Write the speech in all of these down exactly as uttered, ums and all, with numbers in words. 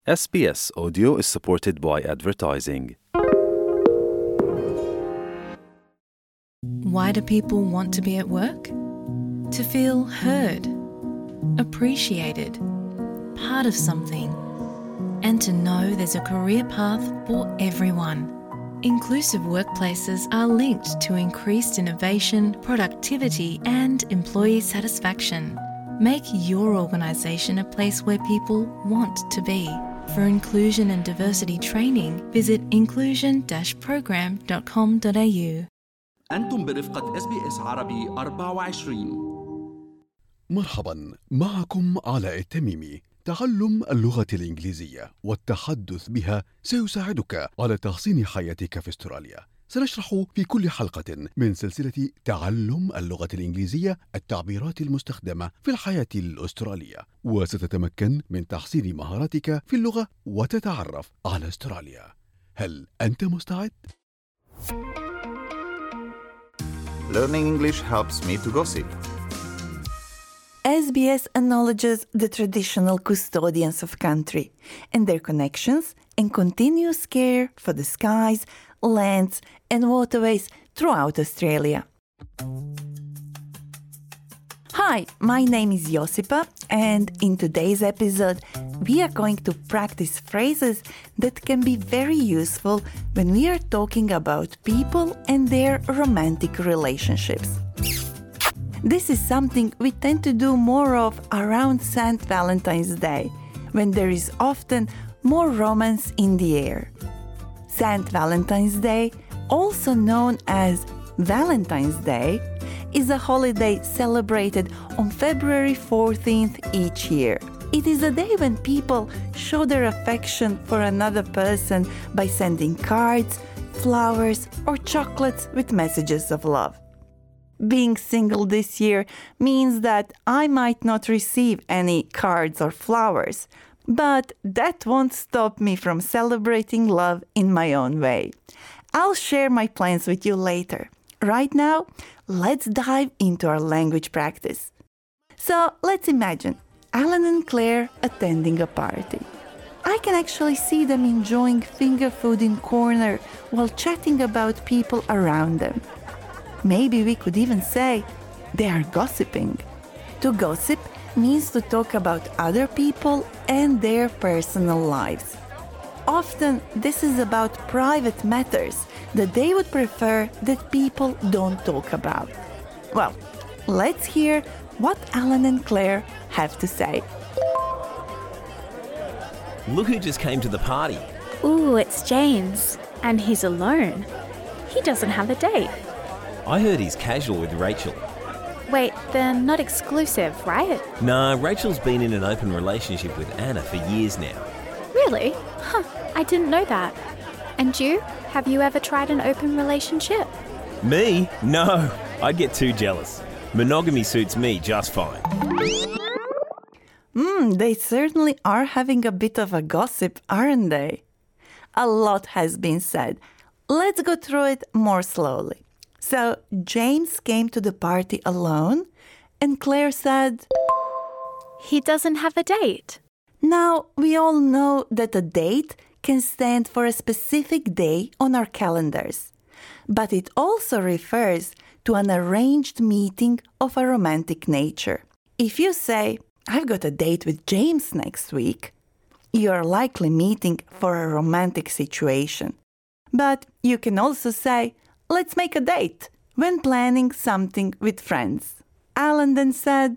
S B S Audio is supported by advertising. Why do people want to be at work? To feel heard, appreciated, part of something, and to know there's a career path for everyone. Inclusive workplaces are linked to increased innovation, productivity, and employee satisfaction. Make your organisation a place where people want to be. For inclusion and diversity training, visit inclusion dash program dot com dot a u. أنتم برفقة إس بي إس عربي أربعة وعشرين. مرحبا، معكم علاء التميمي. تعلم اللغة الإنجليزية والتحدث بها سيساعدك على تحسين حياتك في أستراليا. سنشرح في كل حلقة من سلسلة تعلم اللغة الإنجليزية التعبيرات المستخدمة في الحياة الأسترالية، وستتمكن من تحسين مهاراتك في اللغة وتتعرف على أستراليا. هل أنت مستعد؟ Learning English helps me to gossip. S B S acknowledges the traditional custodians of country and their connections and continuous care for the skies, lands and waterways throughout Australia. Hi, my name is Josipa, and in today's episode we are going to practice phrases that can be very useful when we are talking about people and their romantic relationships. This is something we tend to do more of around Saint Valentine's Day, when there is often more romance in the air. Saint Valentine's Day, also known as Valentine's Day, is a holiday celebrated on February fourteenth each year. It is a day when people show their affection for another person by sending cards, flowers, or chocolates with messages of love. Being single this year means that I might not receive any cards or flowers, but that won't stop me from celebrating love in my own way. I'll share my plans with you later. Right now, let's dive into our language practice. So let's imagine Alan and Claire attending a party. I can actually see them enjoying finger food in corner while chatting about people around them. Maybe we could even say they are gossiping. To gossip means to talk about other people and their personal lives. Often this is about private matters that they would prefer that people don't talk about. Well, let's hear what Alan and Claire have to say. Look who just came to the party. Ooh, it's James, and he's alone. He doesn't have a date. I heard he's casual with Rachel. Wait, they're not exclusive, right? Nah, Rachel's been in an open relationship with Anna for years now. Really? Huh, I didn't know that. And you? Have you ever tried an open relationship? Me? No, I'd get too jealous. Monogamy suits me just fine. Hmm, they certainly are having a bit of a gossip, aren't they? A lot has been said. Let's go through it more slowly. So, James came to the party alone, and Claire said, He doesn't have a date. Now, we all know that a date can stand for a specific day on our calendars, but it also refers to an arranged meeting of a romantic nature. If you say, I've got a date with James next week, you are likely meeting for a romantic situation. But you can also say, let's make a date when planning something with friends. Alan then said,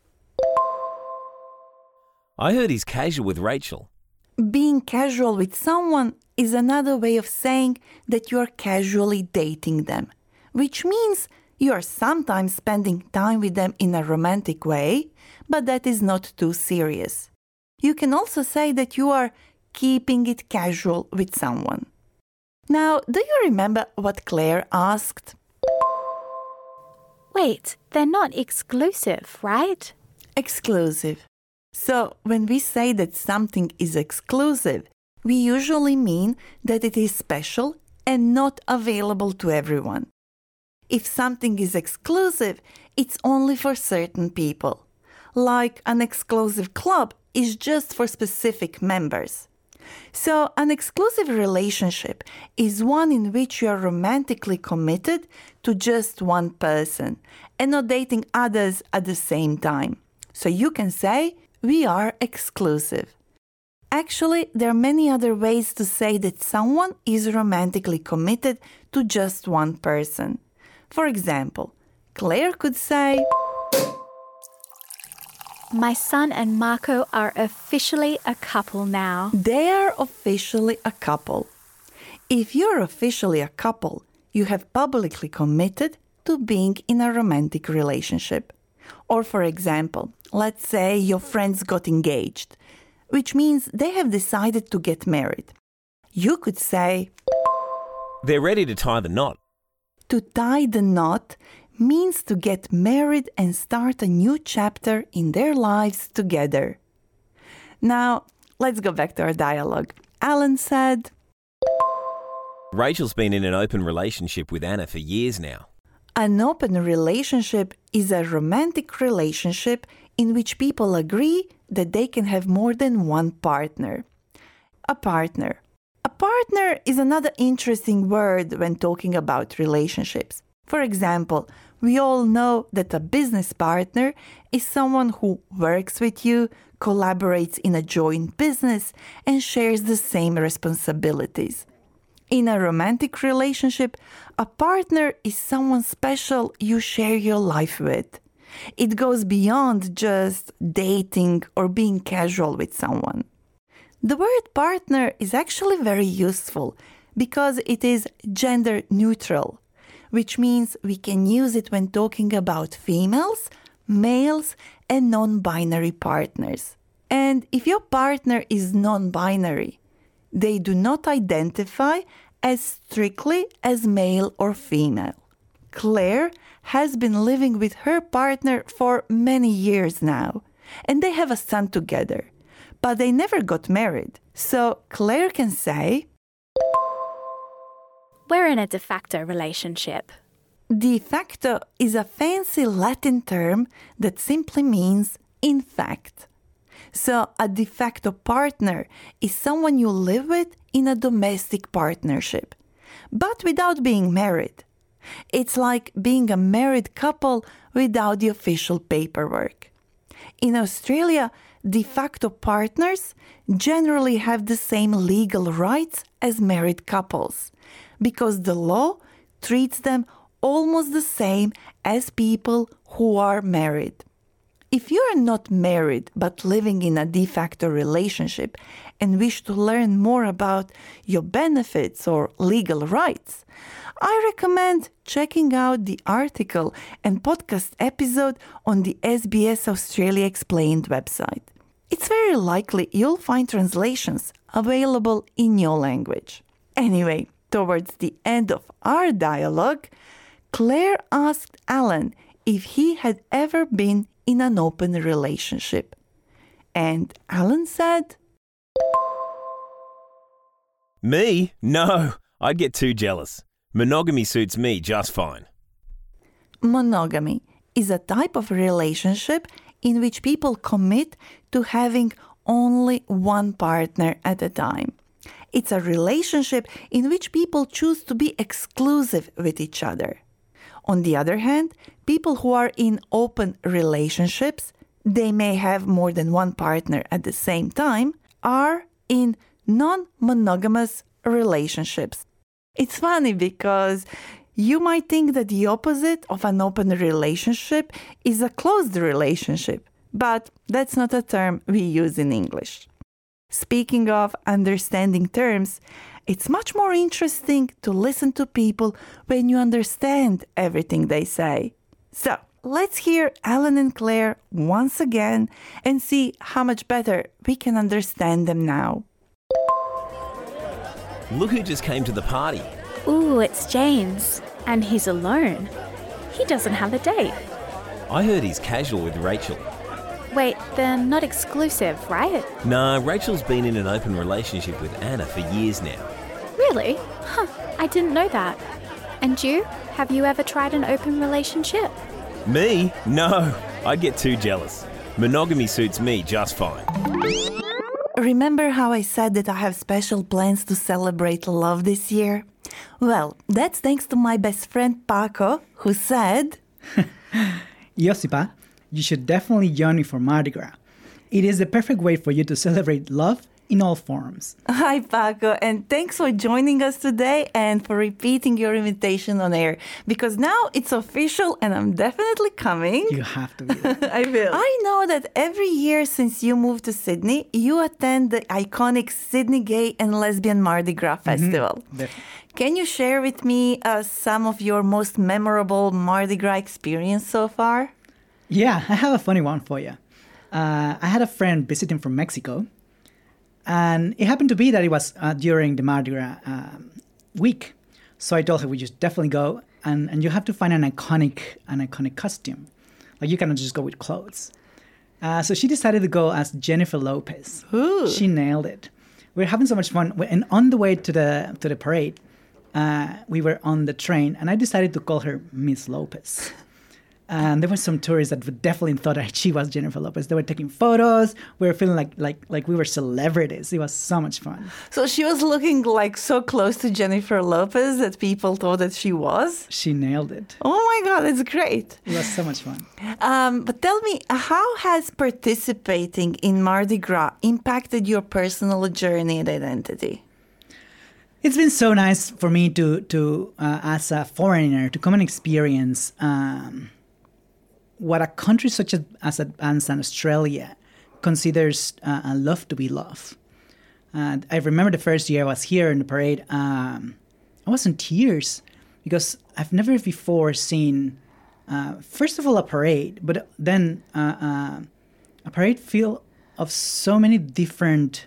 I heard he's casual with Rachel. Being casual with someone is another way of saying that you are casually dating them, which means you are sometimes spending time with them in a romantic way, but that is not too serious. You can also say that you are keeping it casual with someone. Now, do you remember what Claire asked? Wait, they're not exclusive, right? Exclusive. So, when we say that something is exclusive, we usually mean that it is special and not available to everyone. If something is exclusive, it's only for certain people. Like an exclusive club is just for specific members. So, an exclusive relationship is one in which you are romantically committed to just one person and not dating others at the same time. So you can say, we are exclusive. Actually, there are many other ways to say that someone is romantically committed to just one person. For example, Claire could say, My son and Marco are officially a couple now. They are officially a couple. If you're officially a couple, you have publicly committed to being in a romantic relationship. Or for example, let's say your friends got engaged, which means they have decided to get married. You could say, They're ready to tie the knot. To tie the knot means to get married and start a new chapter in their lives together. Now, let's go back to our dialogue. Alan said, Rachel's been in an open relationship with Anna for years now. An open relationship is a romantic relationship in which people agree that they can have more than one partner. A partner. A partner is another interesting word when talking about relationships. For example, we all know that a business partner is someone who works with you, collaborates in a joint business, and shares the same responsibilities. In a romantic relationship, a partner is someone special you share your life with. It goes beyond just dating or being casual with someone. The word partner is actually very useful because it is gender neutral, which means we can use it when talking about females, males, and non-binary partners. And if your partner is non-binary, they do not identify as strictly as male or female. Claire has been living with her partner for many years now, and they have a son together, but they never got married. So Claire can say, We're in a de facto relationship. De facto is a fancy Latin term that simply means in fact. So a de facto partner is someone you live with in a domestic partnership, but without being married. It's like being a married couple without the official paperwork. In Australia, de facto partners generally have the same legal rights as married couples, because the law treats them almost the same as people who are married. If you are not married but living in a de facto relationship and wish to learn more about your benefits or legal rights, I recommend checking out the article and podcast episode on the S B S Australia Explained website. It's very likely you'll find translations available in your language. Anyway, towards the end of our dialogue, Claire asked Alan if he had ever been in an open relationship. And Alan said, Me? No, I'd get too jealous. Monogamy suits me just fine. Monogamy is a type of relationship in which people commit to having only one partner at a time. It's a relationship in which people choose to be exclusive with each other. On the other hand, people who are in open relationships, they may have more than one partner at the same time, are in non-monogamous relationships. It's funny because you might think that the opposite of an open relationship is a closed relationship, but that's not a term we use in English. Speaking of understanding terms, it's much more interesting to listen to people when you understand everything they say. So, let's hear Alan and Claire once again and see how much better we can understand them now. Look who just came to the party. Ooh, it's James. And he's alone. He doesn't have a date. I heard he's casual with Rachel. Wait, they're not exclusive, right? Nah, Rachel's been in an open relationship with Anna for years now. Really? Huh, I didn't know that. And you? Have you ever tried an open relationship? Me? No, I'd get too jealous. Monogamy suits me just fine. remember how I said that I have special plans to celebrate love this year? Well, that's thanks to my best friend Paco, who said... Josipa, you should definitely join me for Mardi Gras. It is the perfect way for you to celebrate love in all forms. Hi, Paco, and thanks for joining us today and for repeating your invitation on air, because now it's official and I'm definitely coming. You have to be there. I will. I know that every year since you moved to Sydney, you attend the iconic Sydney Gay and Lesbian Mardi Gras Festival. Mm-hmm. Can you share with me uh, some of your most memorable Mardi Gras experience so far? Yeah, I have a funny one for you. Uh, I had a friend visiting from Mexico, and it happened to be that it was uh, during the Mardi Gras um, week. So I told her we should definitely go, and, and you have to find an iconic an iconic costume. Like, you cannot just go with clothes. Uh, so she decided to go as Jennifer Lopez. Ooh. She nailed it. We were having so much fun, and on the way to the to the parade, uh, we were on the train, and I decided to call her Miss Lopez. And there were some tourists that definitely thought that she was Jennifer Lopez. They were taking photos. We were feeling like like like we were celebrities. It was so much fun. So she was looking like so close to Jennifer Lopez that people thought that she was? She nailed it. Oh my God, it's great. It was so much fun. Um, but tell me, how has participating in Mardi Gras impacted your personal journey and identity? It's been so nice for me to, to uh, as a foreigner, to come and experience um, what a country such as, as, as Australia considers uh, love to be love. Uh, I remember the first year I was here in the parade, um, I was in tears because I've never before seen, uh, first of all, a parade, but then uh, uh, a parade filled of so many different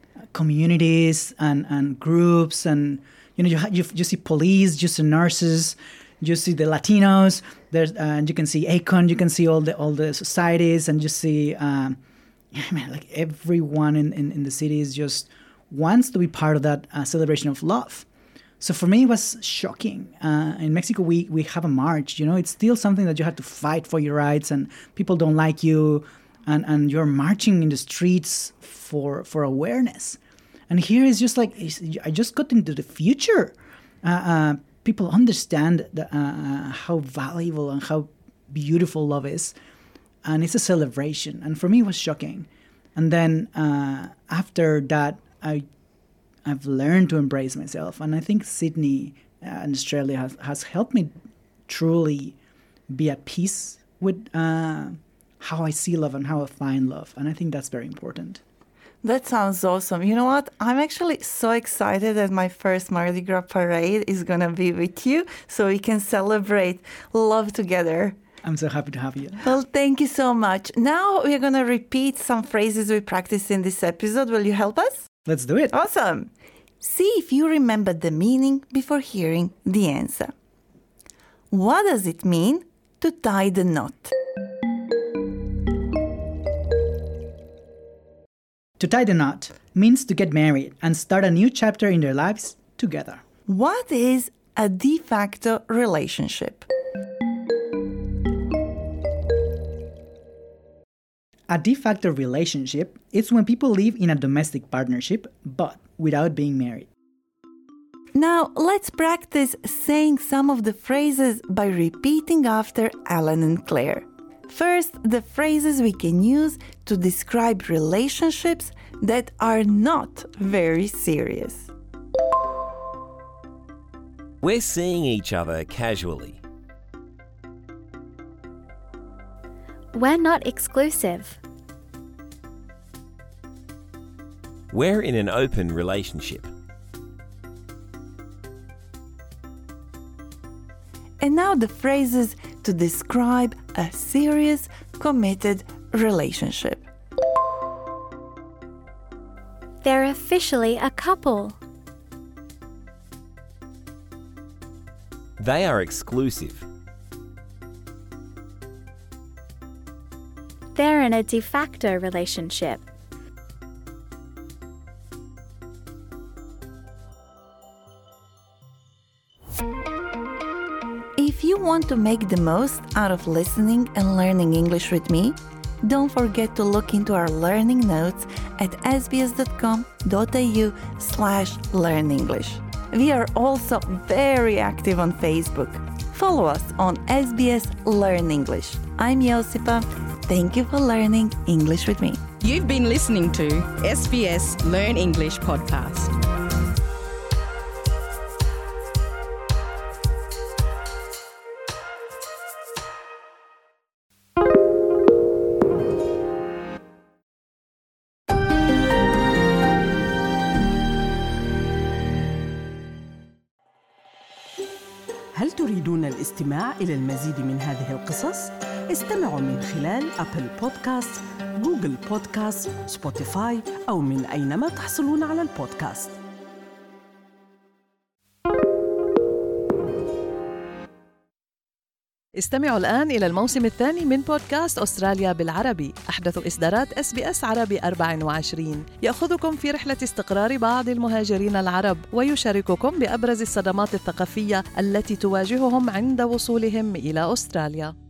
communities and, and groups, and you know you, you you see police, you see nurses, you see the Latinos. There's uh, you can see Akon, you can see all the all the societies, and you see um, yeah, man, like everyone in, in, in the city is just wants to be part of that uh, celebration of love. So for me, it was shocking. Uh, in Mexico, we we have a march. You know, it's still something that you have to fight for your rights, and people don't like you, and, and you're marching in the streets for for awareness. And here is just like, I just got into the future. Uh, uh, people understand the, uh, how valuable and how beautiful love is. And it's a celebration. And for me, it was shocking. And then uh, after that, I, I've learned to embrace myself. And I think Sydney uh, and Australia has, has helped me truly be at peace with uh, how I see love and how I find love. And I think that's very important. That sounds awesome. You know what? I'm actually so excited that my first Mardi Gras parade is going to be with you so we can celebrate love together. I'm so happy to have you. Well, thank you so much. Now we're going to repeat some phrases we practiced in this episode. Will you help us? Let's do it. Awesome. See if you remember the meaning before hearing the answer. What does it mean to tie the knot? To tie the knot means to get married and start a new chapter in their lives together. What is a de facto relationship? A de facto relationship is when people live in a domestic partnership but without being married. Now let's practice saying some of the phrases by repeating after Alan and Claire. First, the phrases we can use to describe relationships that are not very serious. We're seeing each other casually. We're not exclusive. We're in an open relationship. And now the phrases to describe a serious, committed relationship. They're officially a couple. They are exclusive. They're in a de facto relationship. If you want to make the most out of listening and learning English with me, Don't forget to look into our learning notes at sbs.com.au slash learn English. We are also very active on Facebook. Follow us on S B S Learn English. I'm Josipa. Thank you for learning English with me. You've been listening to S B S Learn English podcast. هل تريدون الاستماع إلى المزيد من هذه القصص؟ استمعوا من خلال أبل بودكاست، جوجل بودكاست، سبوتيفاي أو من أينما تحصلون على البودكاست. استمعوا الآن إلى الموسم الثاني من بودكاست أستراليا بالعربي، أحدث إصدارات إس بي إس عربي أربعة وعشرين، يأخذكم في رحلة استقرار بعض المهاجرين العرب ويشارككم بأبرز الصدمات الثقافية التي تواجههم عند وصولهم إلى أستراليا.